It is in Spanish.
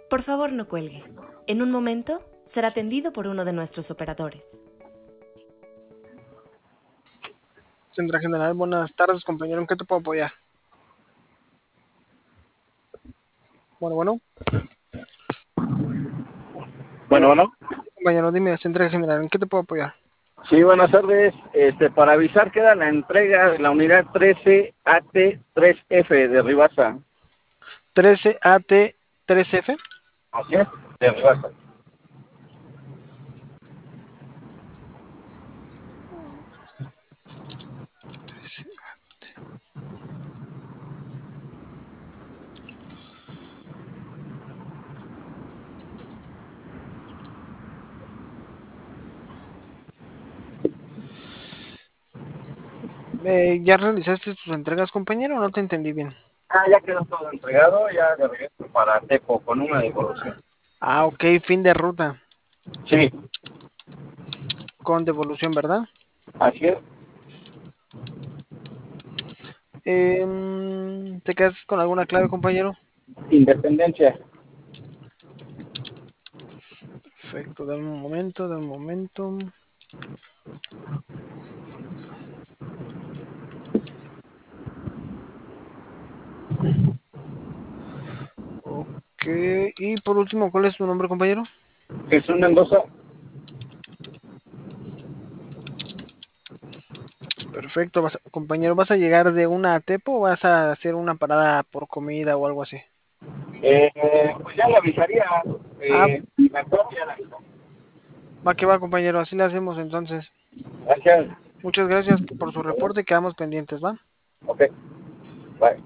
Por favor, no cuelgue. En un momento será atendido por uno de nuestros operadores. Central General, buenas tardes, compañero. ¿En qué te puedo apoyar? Bueno. Bueno. Compañero, dime, Central General, ¿en qué te puedo apoyar? Sí, buenas tardes. Para avisar que era la entrega de la unidad 13AT3F de Ribasa. 13AT3F. Así es, de Ribasa. ¿Ya realizaste tus entregas, compañero? No te entendí bien. Ya quedó todo entregado, ya de regreso para Tepo con una devolución. Ok, fin de ruta. Sí. Con devolución, ¿verdad? Así es. ¿Te quedas con alguna clave, compañero? Independencia. Perfecto, dame un momento. Ok, y por último, ¿cuál es tu nombre, compañero? Jesús Mendoza. Perfecto, compañero, ¿vas a llegar de una a Tepo o vas a hacer una parada por comida o algo así? Pues ya le avisaría. Me acuerdo, ya le aviso. Va que va, compañero, así le hacemos entonces. Gracias. Muchas gracias por su reporte, quedamos pendientes, ¿va? Ok, bye.